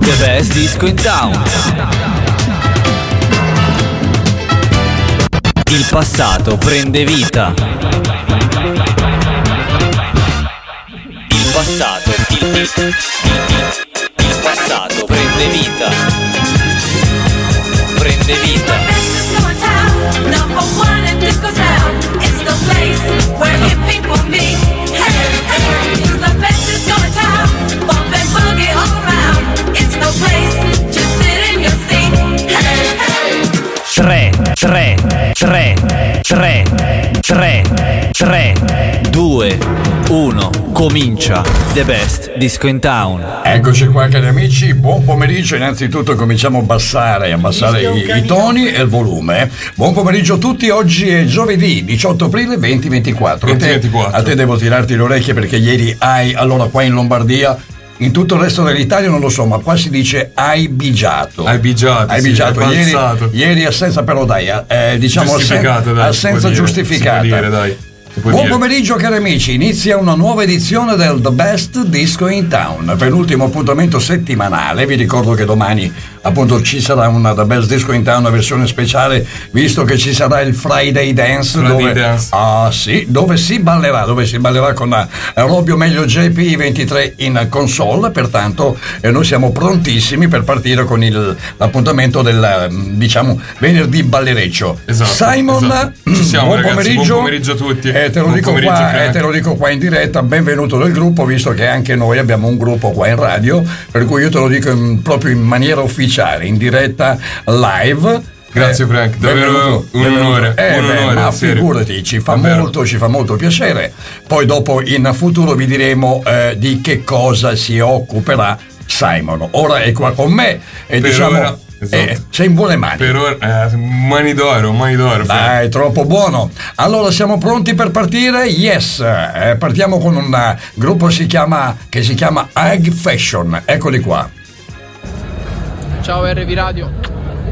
The best disco in town. Il passato prende vita. Il passato prende vita. Prende vita. Number one in disco sound. It's the place where hip people meet. Hey, hey, it's the best disco in town. Bump and boogie all around. It's no place, just sit in your seat. Hey, hey. 3, 2, 1, comincia The Best Disco in Town. Eccoci qua cari amici, buon pomeriggio. Innanzitutto cominciamo a abbassare i toni e il volume. Buon pomeriggio a tutti, oggi è giovedì 18 aprile 2024. A te devo tirarti le orecchie perché ieri allora qua in Lombardia, in tutto il resto dell'Italia non lo so, ma qua si dice hai bigiato. Ieri assenza, però dai, diciamo assenza giustificata. Buon pomeriggio cari amici, inizia una nuova edizione del The Best Disco in Town, penultimo appuntamento settimanale. Vi ricordo che domani appunto ci sarà una The Best Disco in Town, una versione speciale, visto che ci sarà il Friday Dance, dove si ballerà con Robio Meglio JP23 in console, pertanto noi siamo prontissimi per partire con l'appuntamento del venerdì ballereccio. Simon, ci siamo, ragazzi, buon pomeriggio a tutti. Te lo dico qua in diretta, benvenuto del gruppo, visto che anche noi abbiamo un gruppo qua in radio, per cui io te lo dico proprio in maniera ufficiale, in diretta live. Grazie Frank, davvero un onore. Ma figurati, ci fa molto piacere. Poi dopo in futuro vi diremo di che cosa si occuperà Simon. Ora è qua con me e diciamo... sei in buone mani. Per ora, mani d'oro. Dai, troppo buono. Allora siamo pronti per partire? Yes. Partiamo con un gruppo che si chiama High Fashion. Eccoli qua. Ciao RV Radio.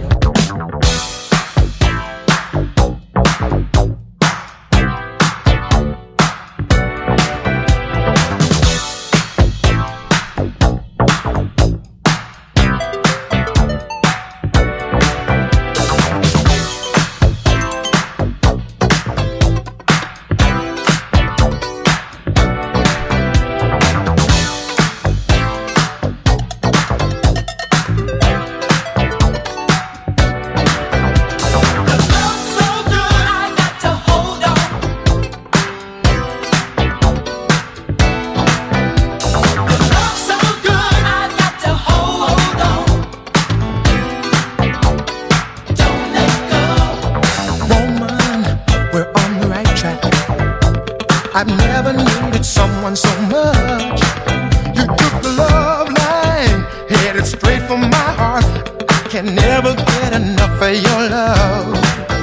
I've never needed someone so much. You took the love line, headed straight for my heart. I can never get enough of your love.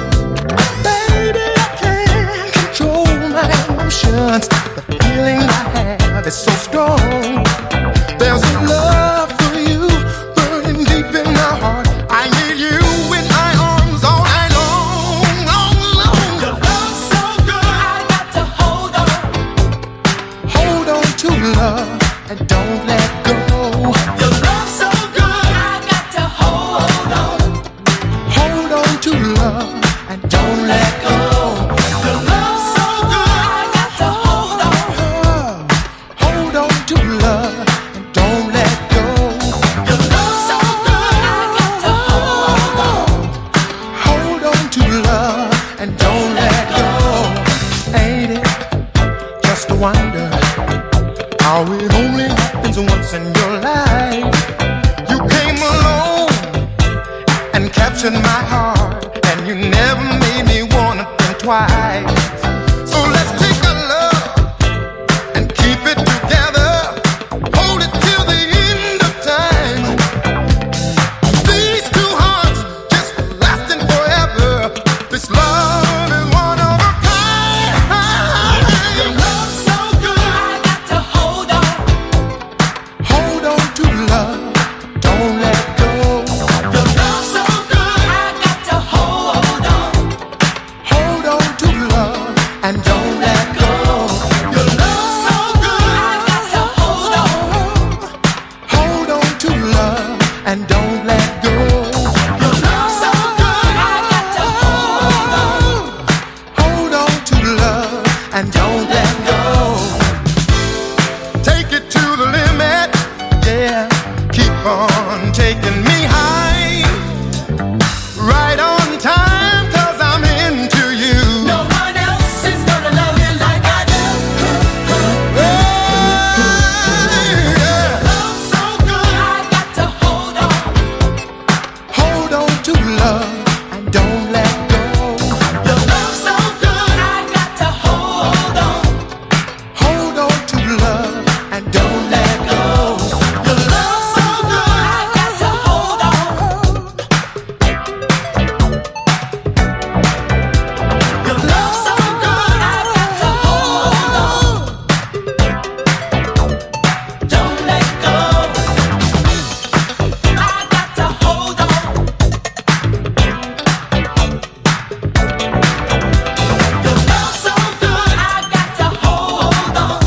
Baby, I can't control my emotions. The feeling I have is so strong. There's a love for you burning deep in my heart. I need you in my arms all night long, long, long. Your love's so good, I got to hold on. Hold on to love and don't let go. Your love's so good, I got to hold on. Hold on to love and don't let go. Your love's so good, I got to hold on. Hold on to love and don't let go. Your love's so good, I got to hold on. Hold on to love and don't let go. Ain't it just a wonder how it only happens once in your life? You came along and captured my heart, and you never made me wanna think twice. So let's take our love and keep it together. Hold it till the end of time. These two hearts just lasting forever. This love is one of a kind. Your love's so good, I got to hold on. Hold on to love, don't let go. Your love's so good, I got and don't let go. Your love's so good, I got to hold on. Hold on to love and don't let go. Take it to the limit, yeah. Keep on taking me high. Right on time, 'cause I'm into you. No one else is gonna love you like I do. Yeah. Love's so good, I got to hold on. Hold on to love and don't let go. Your love's so good, I got to hold on. Hold on to love and don't let go. Your love's so good, I got to hold on. Your love's so good, I got to hold on. Don't let go. I got to hold on. Your love's so good, I got to hold on.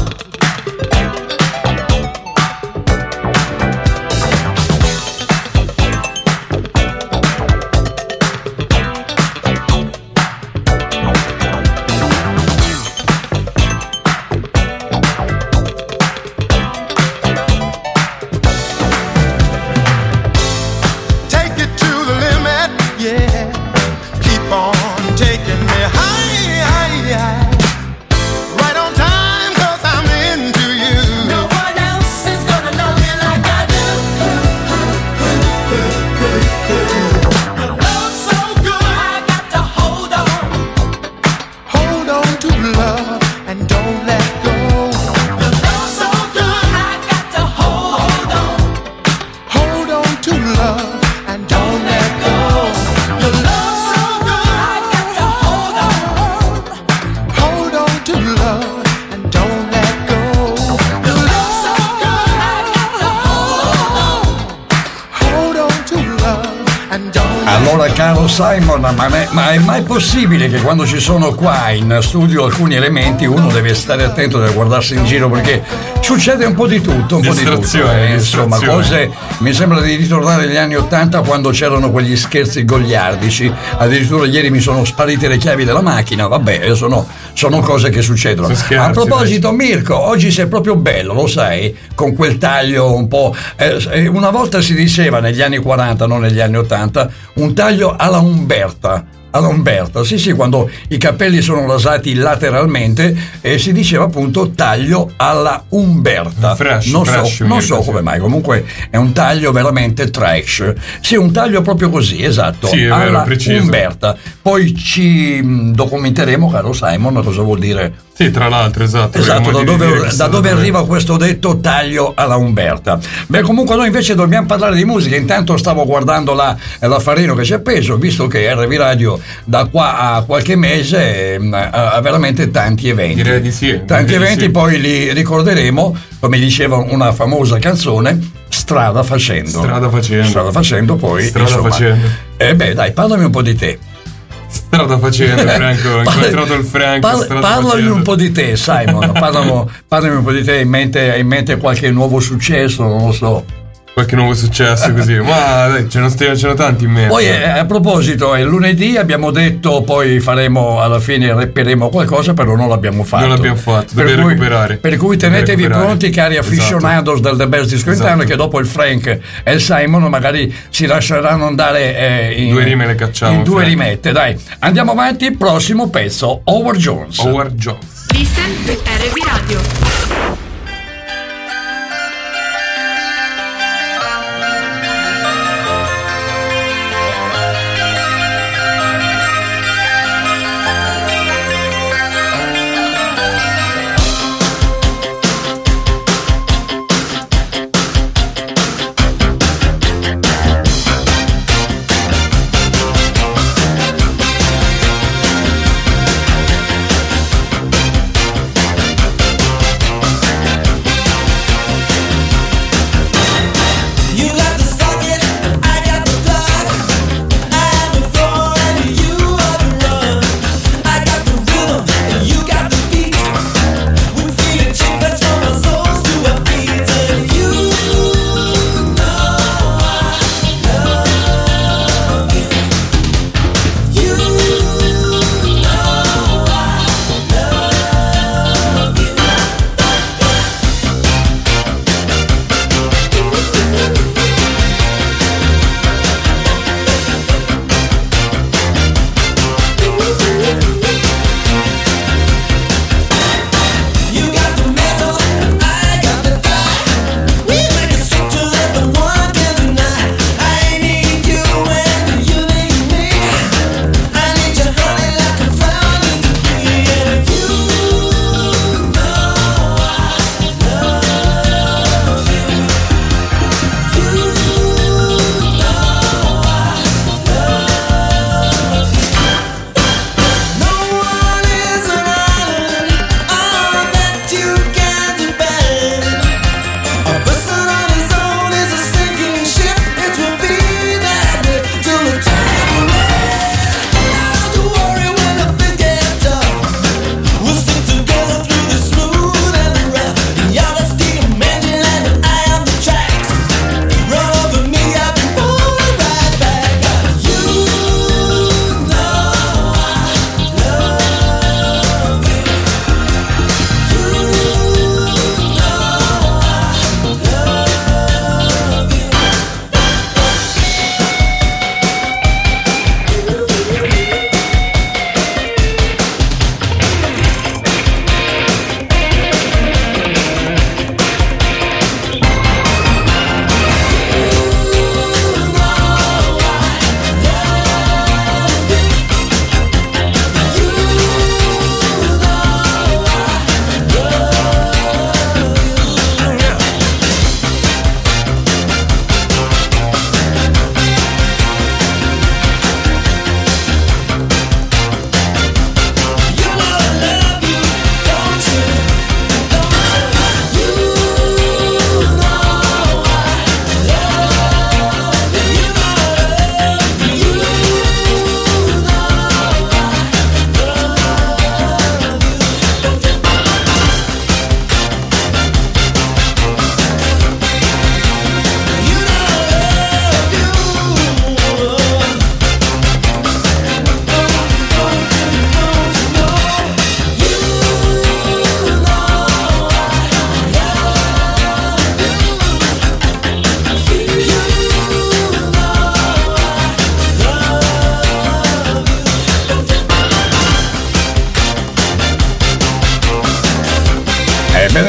Take it to the limit, yeah. Keep on taking me high. Right on time, 'cause I'm into you. No one else is gonna love you like I do. Your love's so good, I got to hold on. Hold on to love and don't let go. Your love's so good, I got to hold on. Hold on to love and don't let go. Your love's so good, I got to hold on. Hold on to love and don't let go. Your love's so good, I got to hold on. Hold on to love and don't let Allora, caro Simon, ma è mai possibile che quando ci sono qua in studio alcuni elementi uno deve stare attento, deve guardarsi in giro, perché succede un po' di tutto, Distrazione, insomma, distrazione. cose. Mi sembra di ritornare agli anni '80 quando c'erano quegli scherzi goliardici. Addirittura ieri mi sono sparite le chiavi della macchina. Vabbè, sono cose che succedono. Sono scherzi, A proposito, Mirko, oggi sei proprio bello, lo sai, con quel taglio un po'. Una volta si diceva negli anni 40, non negli anni 80, un taglio alla Umberta. Alla Umberta, sì, quando i capelli sono rasati lateralmente, si diceva appunto taglio alla Umberta. Non so come mai, comunque è un taglio veramente trash. Sì, un taglio proprio così, esatto, sì, è vero, alla preciso. Umberta. Poi ci documenteremo, caro Simon, cosa vuol dire. Sì, tra l'altro, esatto. Da dove arriva questo detto taglio alla Umberta? Beh, comunque noi invece dobbiamo parlare di musica. Intanto stavo guardando l'affarino che c'è appeso, visto che RV Radio da qua a qualche mese ha veramente tanti eventi. Direi di sì. Tanti eventi, poi li ricorderemo, come diceva una famosa canzone, strada facendo, poi insomma. Beh, dai, parlami un po' di te. Strada facendo, Franco, ho incontrato il Franco. Parlami un po' di te, Simon. Parlami un po' di te. Hai in mente qualche nuovo successo? Non lo so. Qualche nuovo successo così, ma dai, ce ne tanti in mente. Poi a proposito, il lunedì abbiamo detto poi faremo, alla fine rapperemo qualcosa, però non l'abbiamo fatto. Dobbiamo recuperare. Per cui tenetevi pronti, cari aficionados del The Best Disco Interno, che dopo il Frank e il Simon magari si lasceranno andare in due rime le cacciamo. In due rimette, dai. Andiamo avanti, prossimo pezzo, Howard Jones. Listen RV Radio.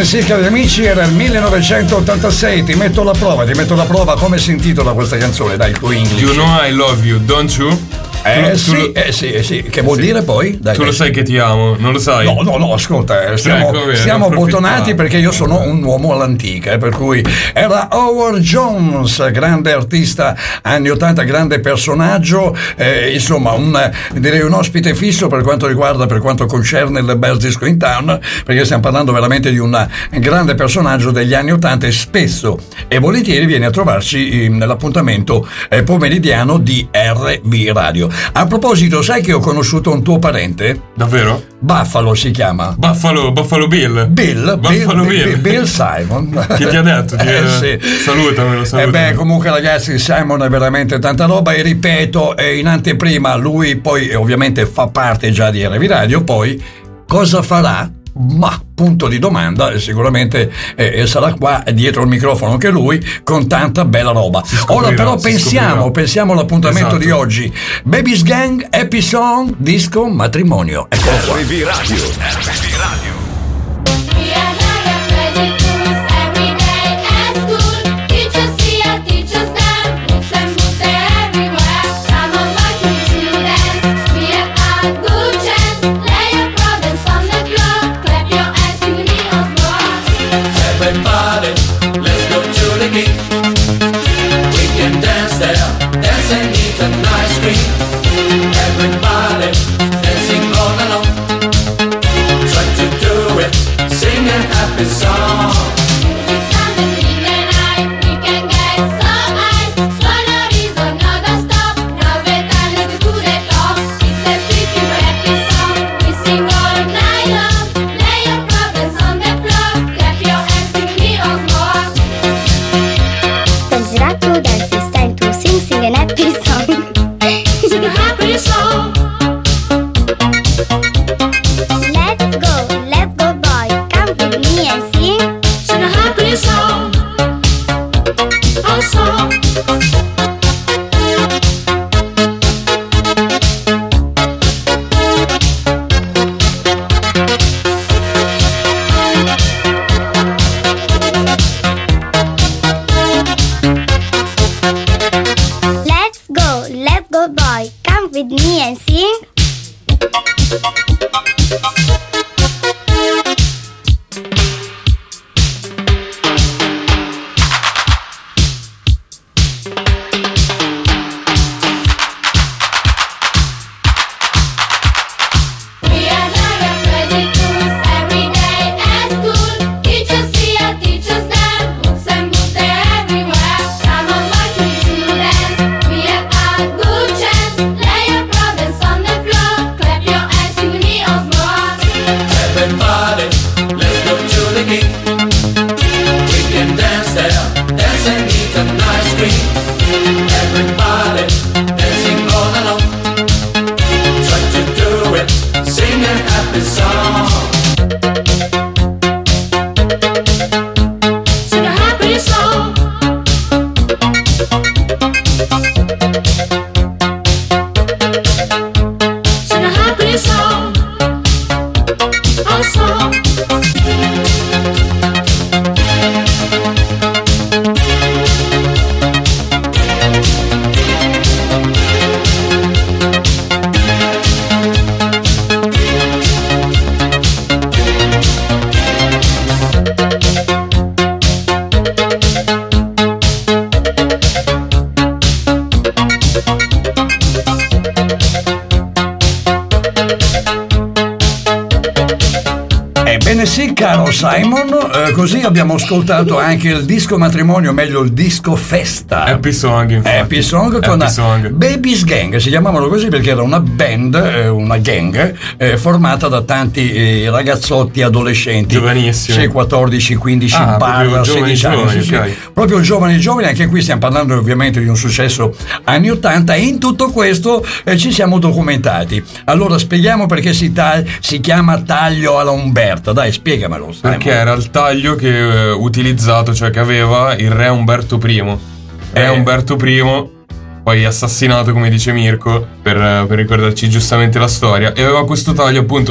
Ebbene sì, cari amici, era il 1986. Ti metto alla prova. Come si intitola questa canzone? Dai, il tuo English. You know I love you, don't you? Sì. Che vuol dire poi? Dai, tu lo sai che ti amo, non lo sai? No, ascolta, stiamo bottonati perché io sono un uomo all'antica, per cui era Howard Jones, grande artista anni 80, grande personaggio, insomma, direi un ospite fisso per quanto concerne il Best Disco in Town, perché stiamo parlando veramente di un grande personaggio degli anni 80 e spesso e volentieri viene a trovarci nell'appuntamento pomeridiano di RV Radio. A proposito, sai che ho conosciuto un tuo parente? Davvero? Buffalo si chiama. Buffalo Bill. Bill Simon. Che ti ha detto? Sì. Salutamelo. Comunque ragazzi, Simon è veramente tanta roba e ripeto, in anteprima lui poi ovviamente fa parte già di RV Radio, poi cosa farà? Ma punto di domanda, sicuramente sarà qua dietro il microfono anche lui con tanta bella roba. Ora però pensiamo all'appuntamento di oggi. Baby's Gang, Happy Song, Disco, Matrimonio. Eccolo qua. RV Radio. Caro Simon, così abbiamo ascoltato anche il disco matrimonio, meglio il disco festa. Happy Song, infatti. Happy Song con Happy Song. Baby's Gang, si chiamavano così perché era una band, una gang formata da tanti ragazzotti adolescenti. Giovanissimi. Sì, 14, 15, barra 16 anni. Okay. Proprio giovani, anche qui stiamo parlando ovviamente di un successo anni 80 e in tutto questo ci siamo documentati. Allora spieghiamo perché si chiama taglio alla Umberto, dai spiegamelo. Perché era il taglio che utilizzato, cioè che aveva il re Umberto I. Re Umberto I, poi assassinato come dice Mirko, per ricordarci giustamente la storia, e aveva questo taglio appunto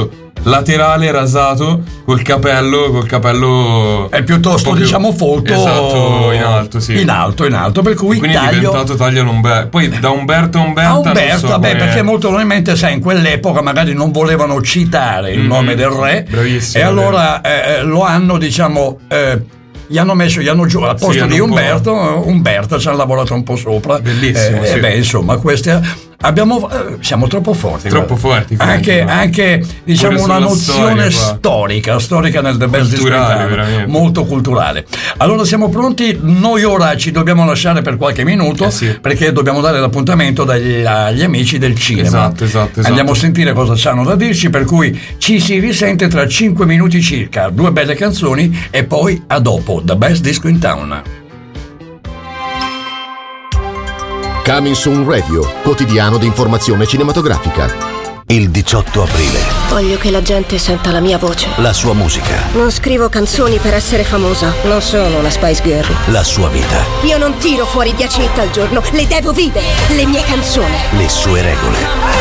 laterale rasato col capello è piuttosto diciamo folto, esatto, in alto, sì. In alto, per cui quindi è diventato taglio Umberto. Poi da Umberto a Umberta, so perché molto probabilmente, sai, in quell'epoca magari non volevano citare il nome del re. Bravissimo, e allora lo hanno, diciamo, gli hanno giù al posto di Umberto, ci hanno lavorato un po' sopra. Bellissimo, sì. Beh, insomma, queste siamo troppo forti. Anche diciamo una nozione storica nel The Best Disco in Town, molto culturale. Allora siamo pronti, noi ora ci dobbiamo lasciare per qualche minuto, perché dobbiamo dare l'appuntamento agli amici del cinema. Esatto. Andiamo a sentire cosa hanno da dirci, per cui ci si risente tra 5 minuti circa, 2 belle canzoni e poi a dopo The Best Disco in Town. Coming Soon Radio, quotidiano di informazione cinematografica. Il 18 aprile. Voglio che la gente senta la mia voce. La sua musica. Non scrivo canzoni per essere famosa. Non sono una Spice Girl. La sua vita. Io non tiro fuori 10 hit al giorno. Le devo vivere. Le mie canzoni. Le sue regole.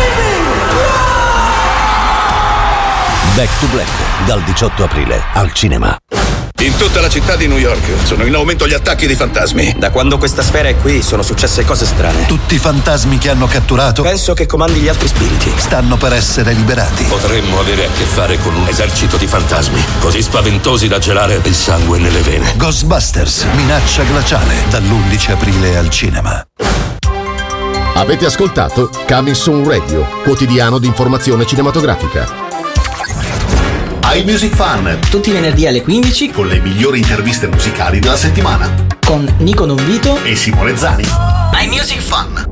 Back to Black, dal 18 aprile al cinema. In tutta la città di New York sono in aumento gli attacchi di fantasmi. Da quando questa sfera è qui sono successe cose strane. Tutti i fantasmi che hanno catturato penso che comandi gli altri spiriti. Stanno per essere liberati. Potremmo avere a che fare con un esercito di fantasmi così spaventosi da gelare il sangue nelle vene. Ghostbusters, minaccia glaciale, dall'11 aprile al cinema. Avete ascoltato Coming Soon Radio, quotidiano di informazione cinematografica. iMusic Fan, tutti i venerdì alle 15 con le migliori interviste musicali della settimana con Nico Donvito e Simone Zani. iMusic Fan.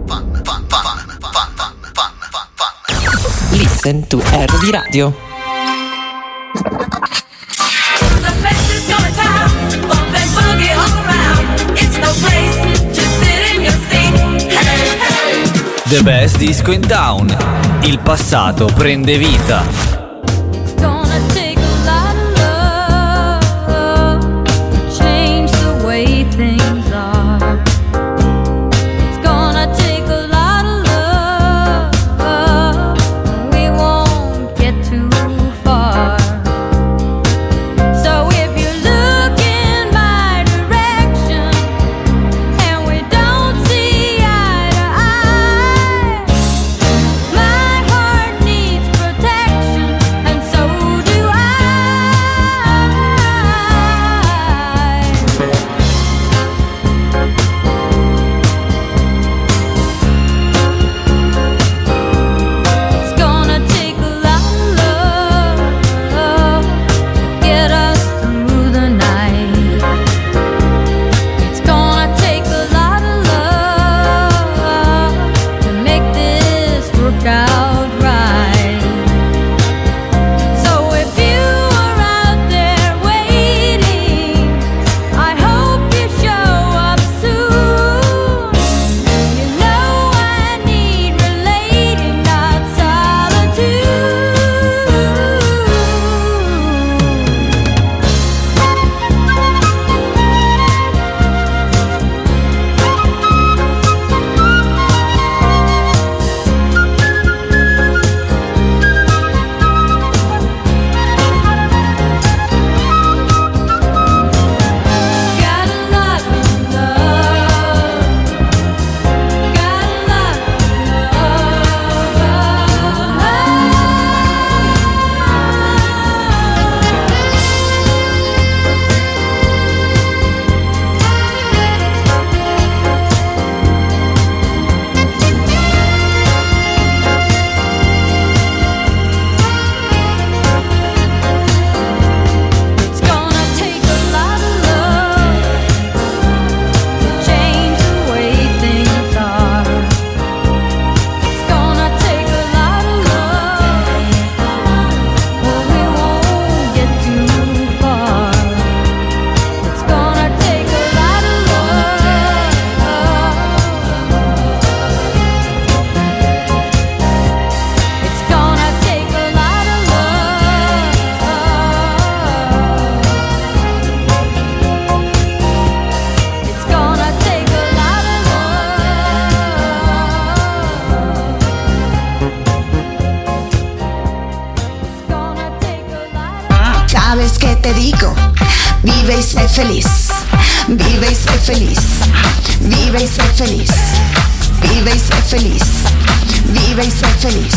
Listen to RV Radio. The Best Disco in Town. Il passato prende vita. Protection. te digo, vive y sé feliz, vive y sé feliz, vive y sé feliz, vive y sé feliz, vive y sé feliz.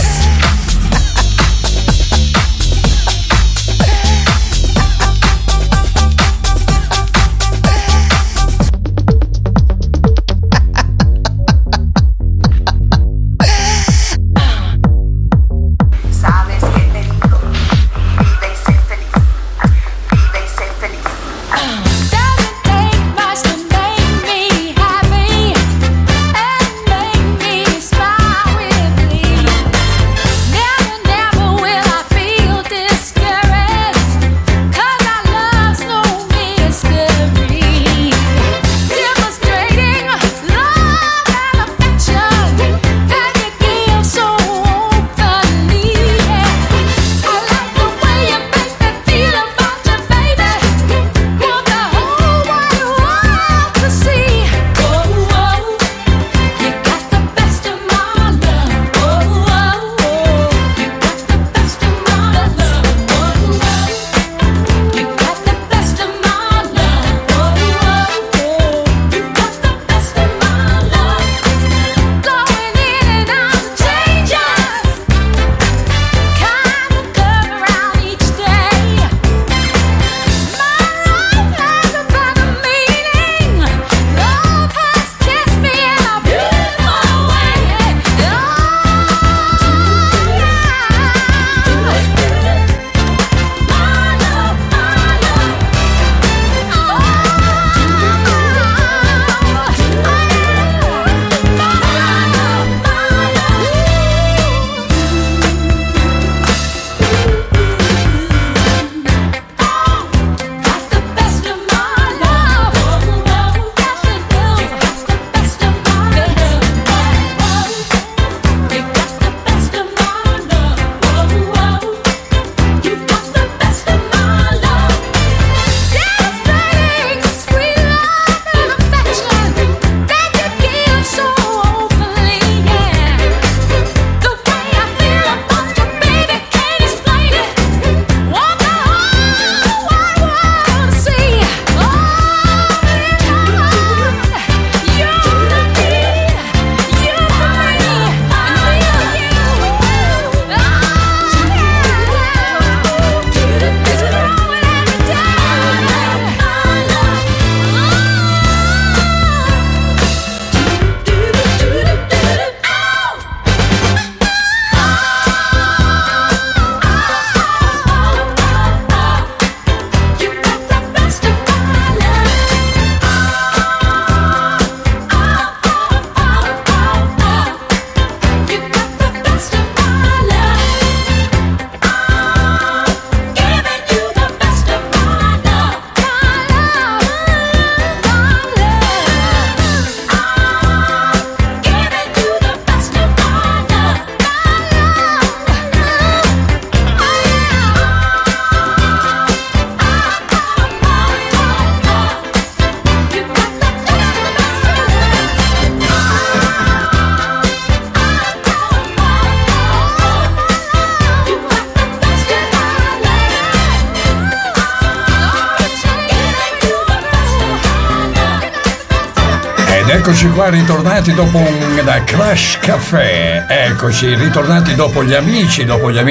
Eccoci qua ritornati dopo un Crash Café, eccoci ritornati dopo gli amici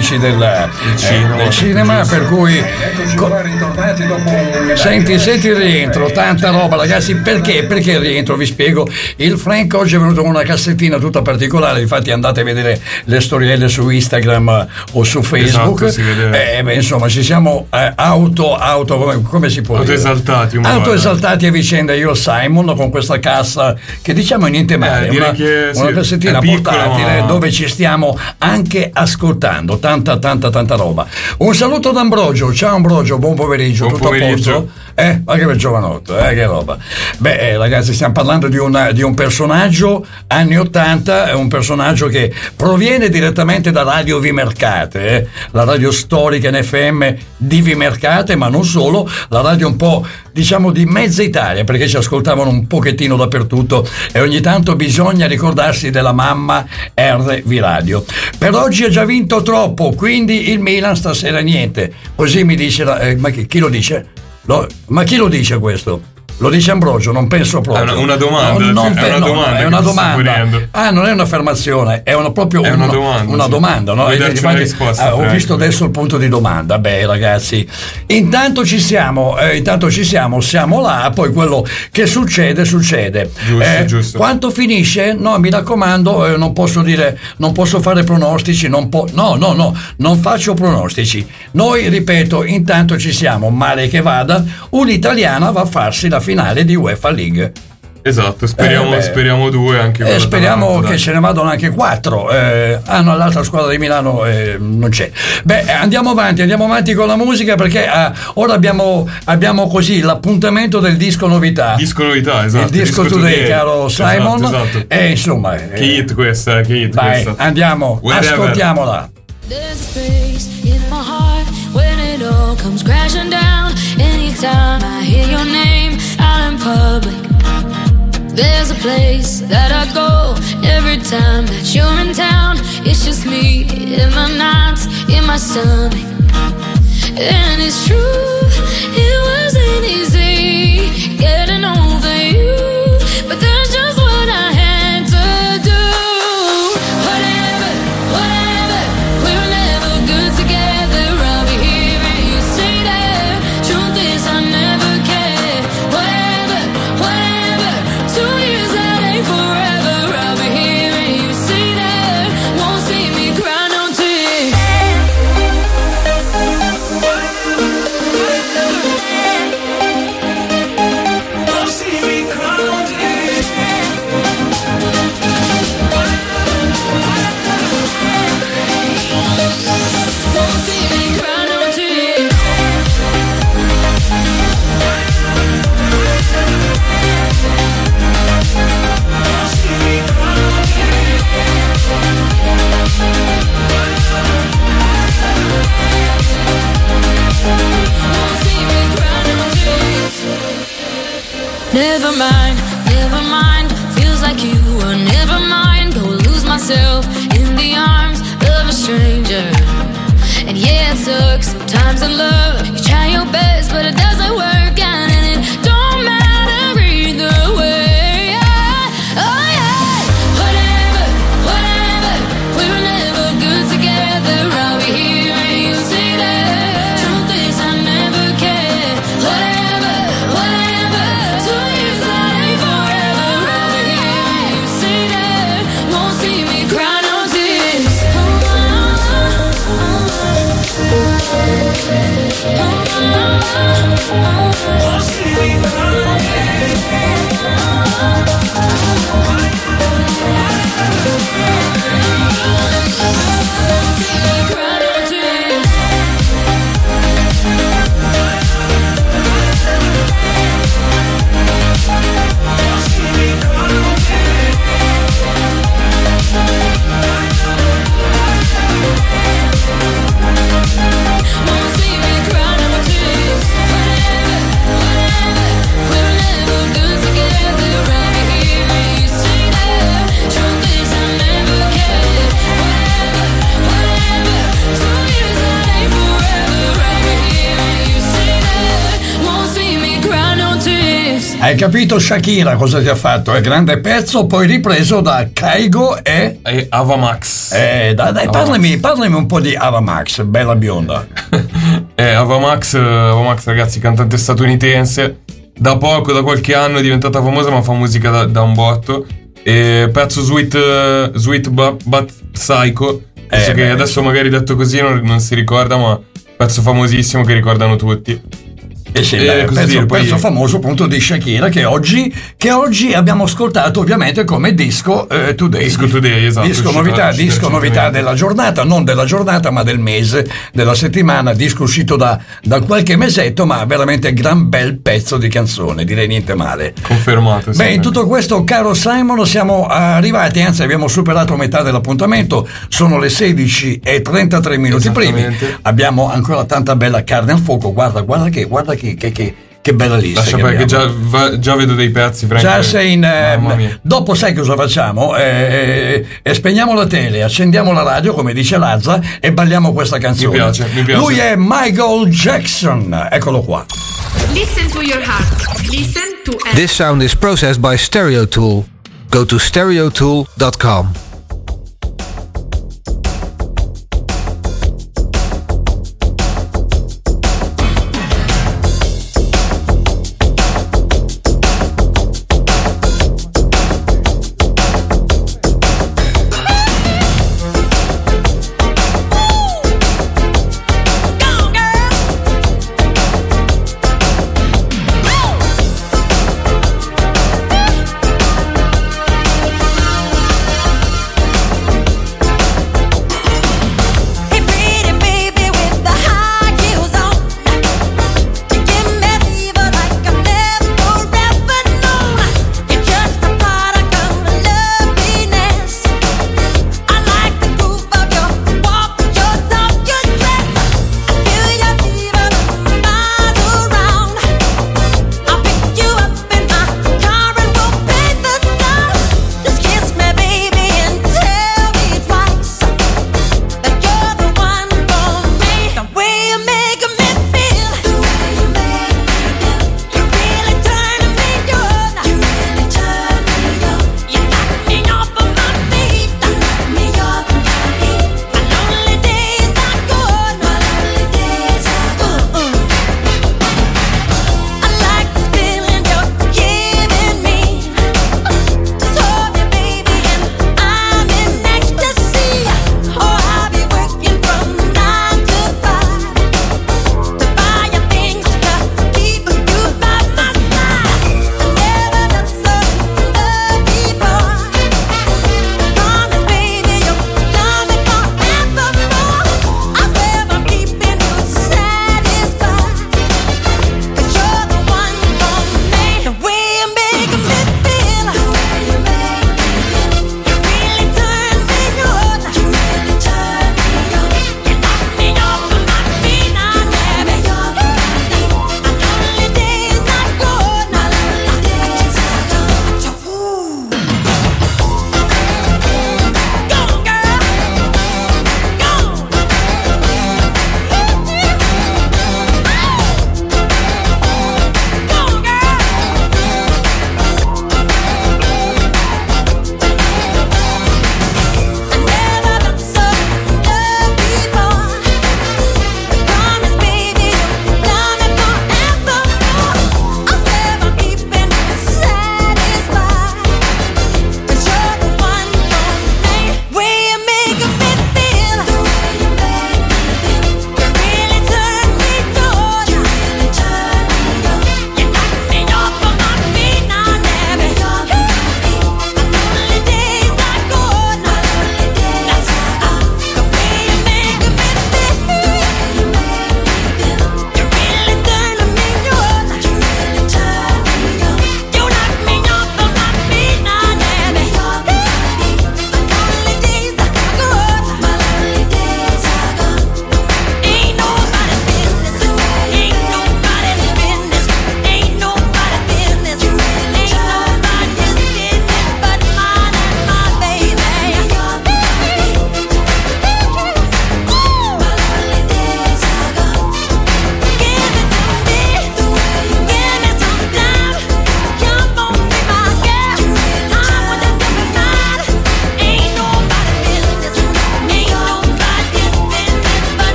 del cinema, per cui ritornati dopo senti il rientro, tanta roba ragazzi. Perché il rientro? Vi spiego. Il Frank oggi è venuto con una cassettina tutta particolare, infatti andate a vedere le storielle su Instagram o su Facebook. Esatto, insomma ci siamo come si può autoesaltati a vicenda, io e Simon, con questa cassa che diciamo niente male, una cassettina portatile dove ci stiamo anche ascoltando tanta roba. Un saluto ad Ambrogio. Ciao Ambrogio, buon pomeriggio. Tutto a posto? Anche per giovanotto, che roba. Ragazzi, stiamo parlando di un personaggio anni 80, è un personaggio che proviene direttamente da Radio Vimercate, la radio storica in FM di Vimercate, ma non solo, la radio un po', diciamo, di mezza Italia, perché ci ascoltavano un pochettino dappertutto e ogni tanto bisogna ricordarsi della mamma RV Radio. Per oggi ha già vinto troppo, quindi il Milan stasera niente. Così mi dice ma chi lo dice? Ma chi lo dice questo? Lo dice Ambrogio, non penso proprio. È una domanda. È una domanda. Non è un'affermazione, è una domanda. No? Risposta, ho visto adesso il punto di domanda. Ragazzi, intanto ci siamo, siamo là, poi quello che succede. Giusto. Quanto finisce? No, mi raccomando, non posso fare pronostici, non faccio pronostici. Noi, ripeto, intanto ci siamo, male che vada, un'italiana va a farsi la finale di UEFA League. Esatto, speriamo 2 anche. Speriamo che ce ne vadano anche 4. L'altra squadra di Milano non c'è. Andiamo avanti con la musica, perché ora abbiamo così l'appuntamento del disco novità. Esatto. Il disco today, caro Simon. Esatto. Insomma. Che hit questa, questa. Andiamo, ascoltiamola. There's a space in my heart when it all comes crashing down. Anytime I hear your name out in public, there's a place that I go every time that you're in town. It's just me in my nights, in my stomach. And it's true, it wasn't easy getting over you, but that's just what I had to do. Whatever, we were never good together. I'll be here and you stay there. Truth is I never cared. Whatever, 2 years that ain't forever. I'll be here and you stay there. Won't see me cry no tears. Won't see me cry no tears. Won't see me cry no tears. Never mind, feels like you were never mine. Go lose myself in the arms of a stranger. And yeah, it sucks sometimes in love. You try your best, but it doesn't work out, and it don't matter either way. Oh yeah, whatever, we were never good together. I'll be here and you stay there. Truth is I never cared. Whatever, 2 years that ain't forever. I'll be here and you stay there. Won't see me cry no tears. Won't see me cry no Hai capito Shakira cosa ti ha fatto? È grande pezzo, poi ripreso da Kygo e Ava Max. Dai, parlami un po' di Ava Max, bella bionda. Ava Max, ragazzi, cantante statunitense. Da qualche anno è diventata famosa, ma fa musica da un botto. Pezzo Sweet But Psycho. Penso che adesso magari detto così non si ricorda, ma pezzo famosissimo che ricordano tutti. pezzo famoso appunto di Shakira che oggi abbiamo ascoltato ovviamente come disco Today. Disco Today, esatto. Disco novità della giornata, non della giornata ma del mese, della settimana, disco uscito da qualche mesetto, ma veramente gran bel pezzo di canzone, direi niente male. Confermato. Beh, in tutto questo, caro Simon, siamo arrivati, anzi abbiamo superato metà dell'appuntamento, sono le 16:33 minuti primi, abbiamo ancora tanta bella carne al fuoco, guarda che bella lista. Lascia perché già vedo dei pezzi, Frank. Già sei in. Dopo sai cosa facciamo? Spegniamo la tele, accendiamo la radio, come dice Lazza, e balliamo questa canzone. Mi piace. Lui è Michael Jackson. Eccolo qua. Listen to your heart. Listen to. This sound is processed by Stereo Tool. Go to stereotool.com.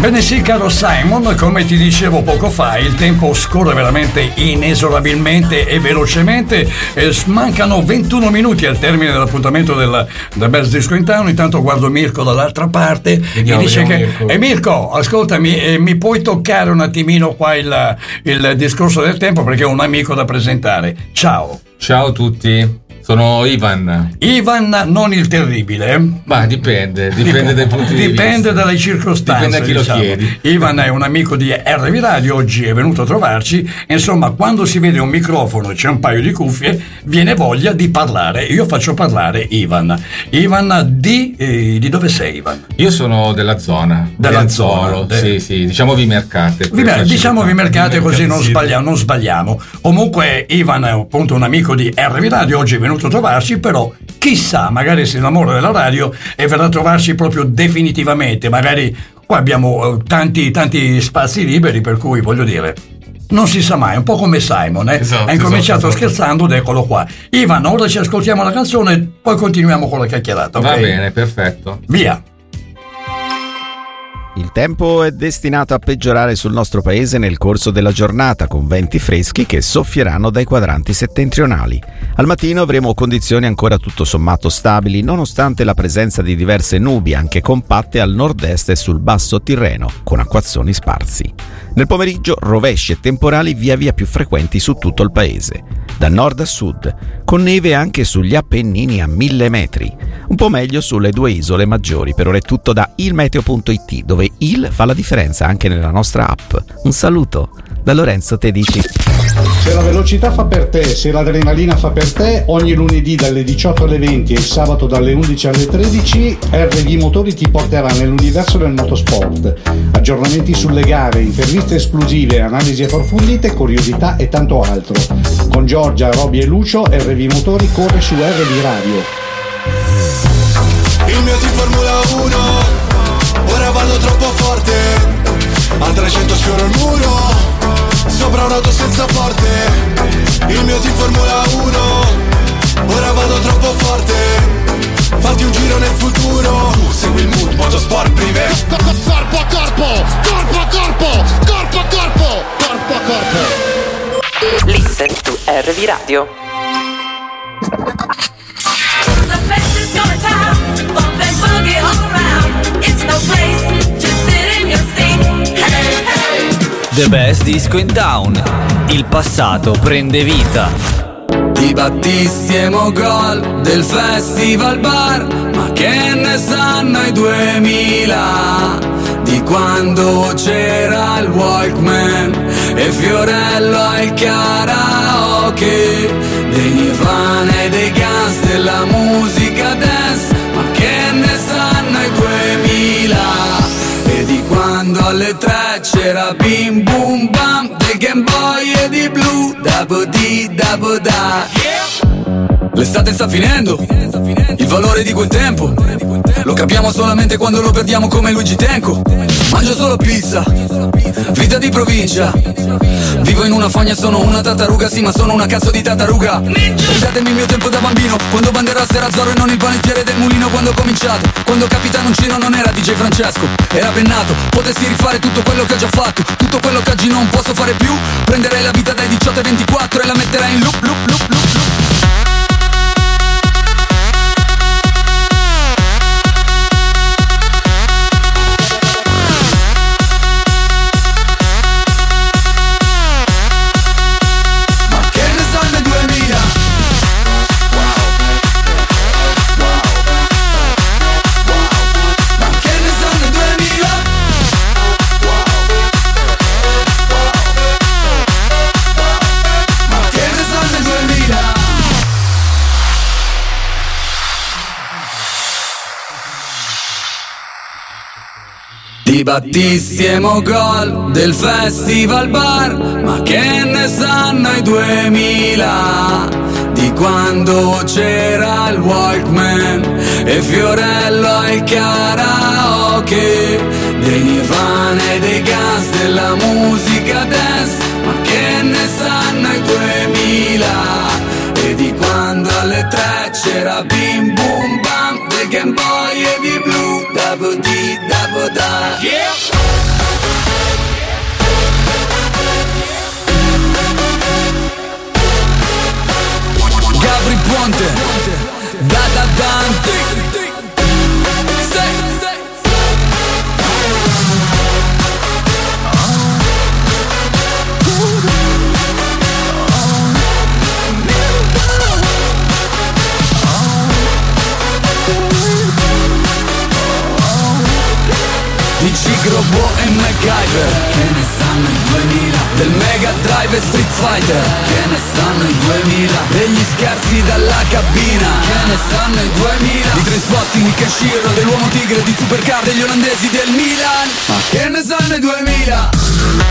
Bene sì, caro Simon, come ti dicevo poco fa, il tempo scorre veramente inesorabilmente e velocemente. Mancano 21 minuti al termine dell'appuntamento del The Best Disco in Town. Intanto guardo Mirko dall'altra parte. Vediamo, mi dice Mirko. Mirko, ascoltami, mi puoi toccare un attimino qua il discorso del tempo, perché ho un amico da presentare. Ciao. Ciao a tutti. Sono Ivan. Ivan, non il terribile. Ma dipende dai punti di vista. Dipende dalle circostanze. Dipende a chi lo chiedi. Ivan è un amico di RV Radio, oggi è venuto a trovarci. Insomma, quando si vede un microfono e c'è un paio di cuffie, viene voglia di parlare. Io faccio parlare Ivan. Ivan, di dove sei, Ivan? Io sono della zona. Della zona. Sì, diciamo Vimercate. Diciamo Vimercate, così non sbagliamo. Comunque Ivan è appunto un amico di RV Radio, oggi è venuto a trovarci, però chissà, magari si innamora della radio e verrà a trovarci proprio definitivamente. Magari qua abbiamo tanti spazi liberi, per cui voglio dire, non si sa mai, un po' come Simon, Esatto, ha incominciato esatto. scherzando ed eccolo qua. Ivan, ora ci ascoltiamo la canzone, poi continuiamo con la chiacchierata, ok? Va bene, perfetto. Via. Il tempo è destinato a peggiorare sul nostro paese nel corso della giornata, con venti freschi che soffieranno dai quadranti settentrionali. Al mattino avremo condizioni ancora tutto sommato stabili, nonostante la presenza di diverse nubi, anche compatte al nord-est e sul basso Tirreno, con acquazzoni sparsi. Nel pomeriggio rovesci e temporali via via più frequenti su tutto il paese, da nord a sud, con neve anche sugli Appennini a 1000 metri. Un po' meglio sulle due isole maggiori. Per ora è tutto da ilmeteo.it, dove il fa la differenza anche nella nostra app. Un saluto da Lorenzo Tedici. Se la velocità fa per te, se l'adrenalina fa per te, ogni lunedì dalle 18 alle 20 e il sabato dalle 11 alle 13 RV Motori ti porterà nell'universo del motorsport. Aggiornamenti sulle gare, interviste esclusive, analisi approfondite, curiosità e tanto altro. Con Giorgia, Roby e Lucio, RV Motori corre su RV Radio. Il mio team Formula 1, ora vado troppo forte, a 300 sfioro il muro, sopra un'auto senza porte. Il mio team Formula 1, ora vado troppo forte, fatti un giro nel futuro, tu segui il mood, motorsport privé. Corpo a corpo, corpo a corpo, corpo a corpo, corpo a corpo. Listen to RV Radio. The Best Disco in Town. Il passato prende vita. Di Battisti e Mogol del Festival Bar, ma che ne sanno i 2000 di quando c'era il Walkman e Fiorello al karaoke, dei Nirvana e dei Guns, della musica dance, ma che ne sanno i 2000 e di quando alle 3 c'era Bim Boom Bam del Game Boy e di Blue, Dabo Di Dabo Da. L'estate sta finendo, il valore di quel tempo lo capiamo solamente quando lo perdiamo, come Luigi Tenco. Mangio solo pizza, vita di provincia, vivo in una fogna, sono una tartaruga, sì ma sono una cazzo di tartaruga. Ridatemi il mio tempo da bambino, quando Banderas era Zorro e non il panettiere del mulino. Quando ho cominciato, quando Capitano Uncino non era DJ Francesco, era Bennato. Potessi rifare tutto quello che ho già fatto, tutto quello che oggi non posso fare più. Prenderei la vita dai 18 ai 24 e la metterei in loop, loop, loop, loop, loop. Di Battisti e Mogol del Festival Bar, ma che ne sanno i 2000 di quando c'era il Walkman e Fiorello al karaoke, dei Nirvana e dei Guns, della musica dance, ma che ne sanno i 2000 e di quando alle 3 c'era Bim Boom Bam del Game Boy e di Blue, Dabo Di Dabo Da. Yeah. Piemonte. Da da Dante. Di Cigrobo e MacGyver, che ne sanno i 2000. Del Mega Drive e Street Fighter, che ne sanno i 2000. Degli scherzi dalla cabina, che ne sanno i 2000. Di Trainspotting, di Kenshiro, dell'Uomo Tigre, di Supercar, degli olandesi del Milan, ma che ne sanno i 2000.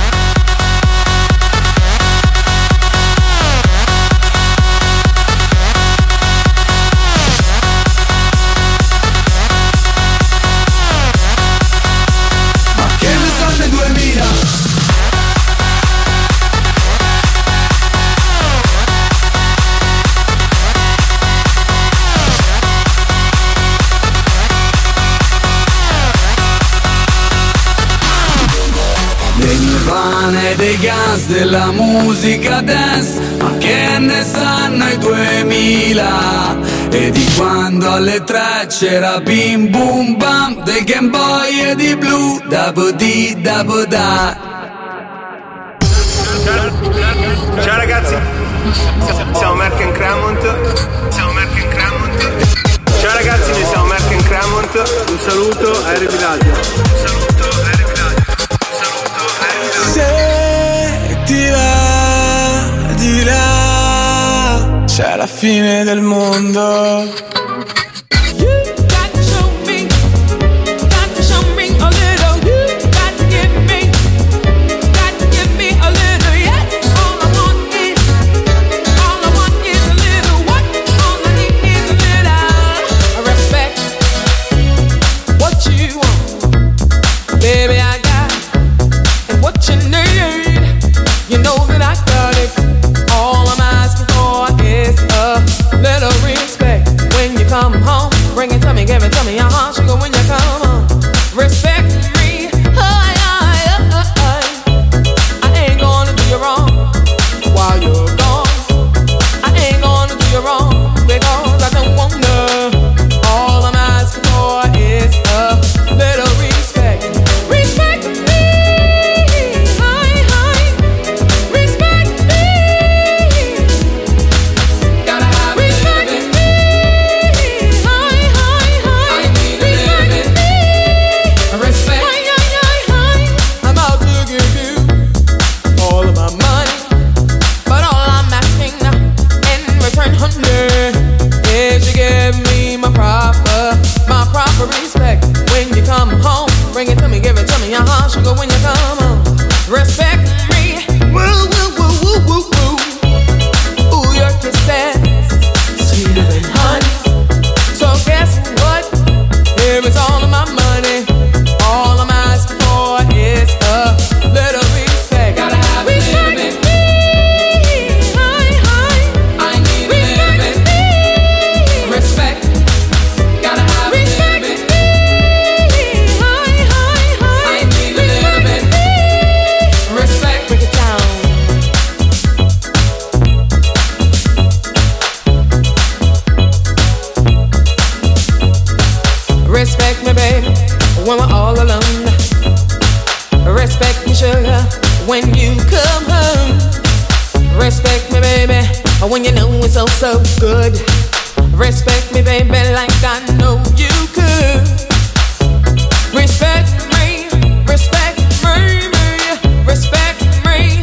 Dei Guns, della musica dance, ma che ne sanno i 2000? E di quando alle 3 c'era Bim Boom Bam, dei Game Boy e di Blue, Dabo Di Dabo Da. Ciao ragazzi, siamo Merck and Cremont. Ciao ragazzi, noi siamo Merck and Cremont. Un saluto a RB Radio. Di là c'è la fine del mondo. Give it to me, sugar, when you come home. Respect me, I ain't gonna do you wrong while you're gone. I ain't gonna do you wrong because I don't wanna. All I'm asking for is a little respect. Respect me, respect me. Gotta have respect me. Respect when you come home. Bring it to me, give it to me, sugar, when you come home. Respect me. Woo, woo, woo, woo, woo, woo. Ooh, your kisses sweeter than honey. So guess what? Here is all of my money. All I'm asking for is a little respect. Gotta have a little bit. I need a little bit. Respect. Gotta have a little bit. Respect me, baby, when we're all alone. Respect me, sugar, when you come home. Respect me, baby, when you know it's so, so good. Respect me, baby, like I know you could. Respect me, respect me, respect me.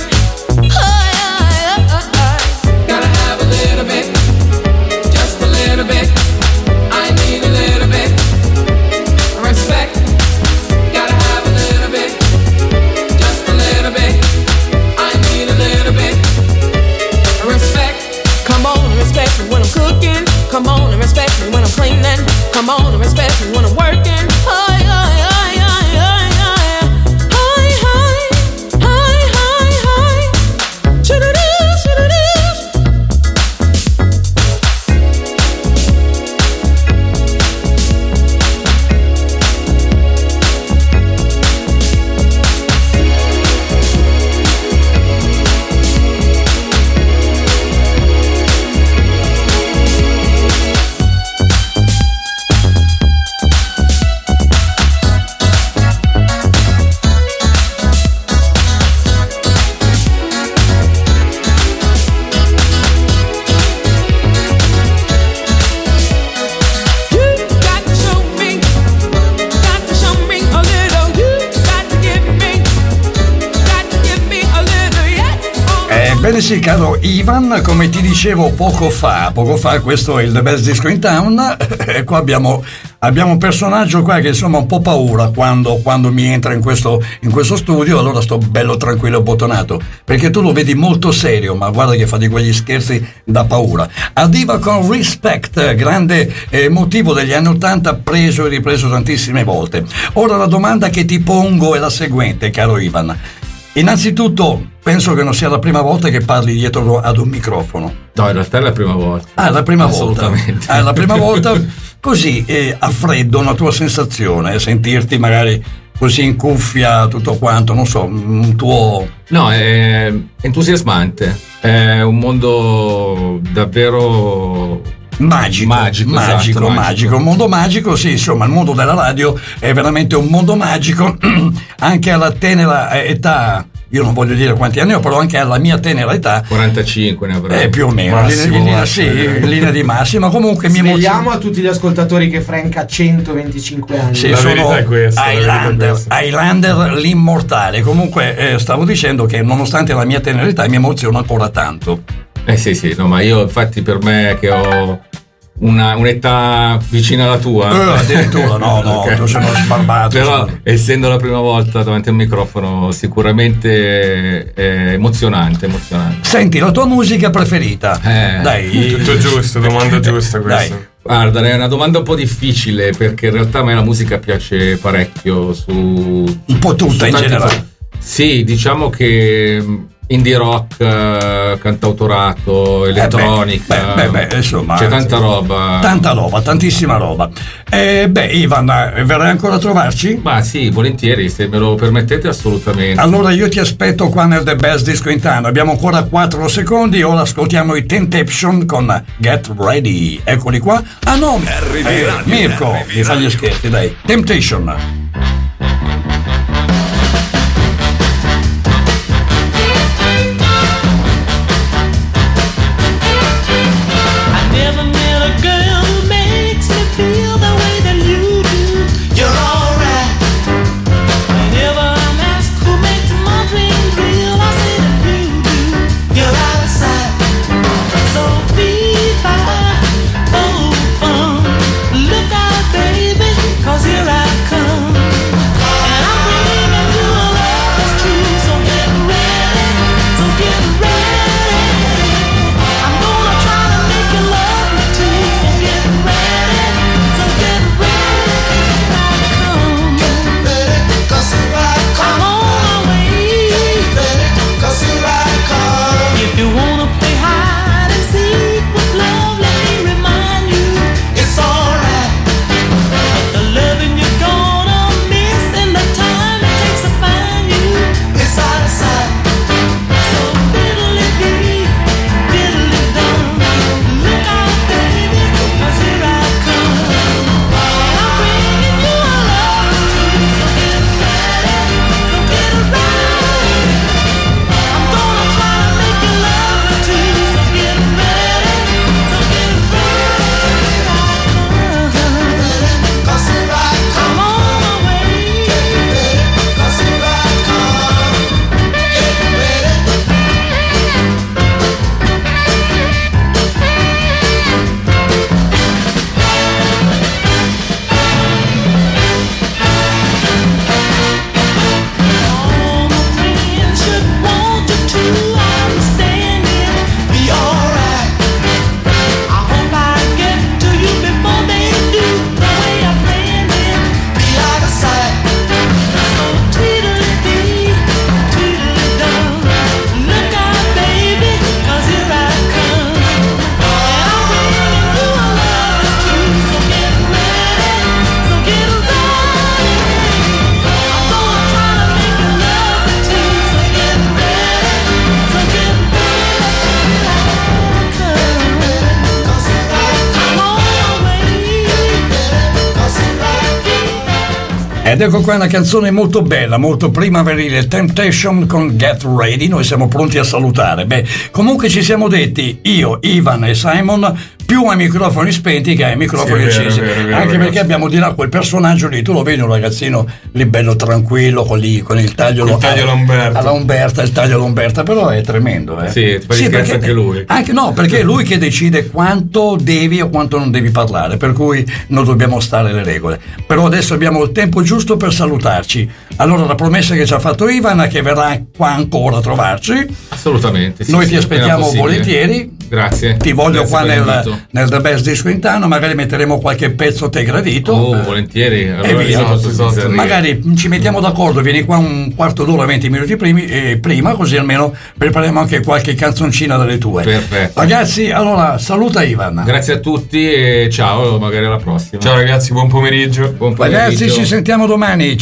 Gotta have a little bit, just a little bit. I need a little bit. Respect, gotta have a little bit, just a little bit. I need a little bit. Respect, come on and respect me when I'm cooking. Come on and respect me when I'm cleaning. Come on and respect me when I'm working. Ebbene sì, caro Ivan, come ti dicevo poco fa, questo è il The Best Disco in Town, e qua abbiamo un personaggio qua che insomma ha un po' paura quando mi entra in questo studio, allora sto bello tranquillo e bottonato, perché tu lo vedi molto serio, ma guarda che fa di quegli scherzi da paura. Arriva con Respect, grande motivo degli anni 80, preso e ripreso tantissime volte. Ora la domanda che ti pongo è la seguente, caro Ivan. Innanzitutto, penso che non sia la prima volta che parli dietro ad un microfono. No, in realtà è la prima volta. Ah, la prima volta. Assolutamente. Ah, la prima volta. Così, a freddo, una tua sensazione, sentirti magari così in cuffia, tutto quanto, non so, un tuo... No, è entusiasmante. È un mondo davvero... Magico, un mondo magico, sì, insomma, il mondo della radio è veramente un mondo magico, anche alla tenera età, io non voglio dire quanti anni ho, però anche alla mia tenera età 45 ne avrei più o meno, linea di massima. Comunque svegliamo a tutti gli ascoltatori che Frank ha 125 anni. Sì, sono Highlander l'immortale. Comunque stavo dicendo che nonostante la mia tenera età mi emoziona ancora tanto. Sì, no, ma io infatti per me che ho un'età vicina alla tua, addirittura no, okay. Io sono sbarbato. Però essendo la prima volta davanti a un microfono sicuramente è emozionante. Senti, la tua musica preferita? Dai. Tutto giusto, domanda giusta questa. Dai. Guarda, è una domanda un po' difficile perché in realtà a me la musica piace parecchio un po' tutta in generale. Sì, diciamo che indie rock, cantautorato, elettronica, insomma, c'è tanta roba, tantissima roba. Ivan, verrai ancora a trovarci? Ma sì, volentieri, se me lo permettete, assolutamente. Allora io ti aspetto qua nel The Best Disco in Town. Abbiamo ancora 4 secondi, ora ascoltiamo i Temptation con Get Ready. Eccoli qua. Ah no, Mirko, mi fa gli scherzi, dai. Temptation. Here I come. Ed ecco qua una canzone molto bella, molto primaverile, Temptation con Get Ready. Noi siamo pronti a salutare. Beh, comunque ci siamo detti, io, Ivan e Simon, più ai microfoni spenti che ai microfoni accesi. Anche perché abbiamo di là quel personaggio lì, tu lo vedi un ragazzino lì bello tranquillo con il taglio alla Umberta, il taglio all'Umberta, però è tremendo. Sì, perché anche lui. Perché è lui che decide quanto devi o quanto non devi parlare, per cui non dobbiamo stare le regole. Però adesso abbiamo il tempo giusto per salutarci. Allora la promessa che ci ha fatto Ivan è che verrà qua ancora a trovarci. Assolutamente. Noi ti aspettiamo volentieri. Grazie. Ti voglio qua nel The Best Disco in Town, magari metteremo qualche pezzo te gradito. Volentieri. Allora, esatto. Magari ci mettiamo d'accordo, vieni qua un quarto d'ora, 20 minuti prima, così almeno prepariamo anche qualche canzoncina dalle tue. Perfetto. Ragazzi, allora saluta Ivan. Grazie a tutti e ciao, magari alla prossima. Ciao ragazzi, buon pomeriggio. Ragazzi, ci sentiamo domani.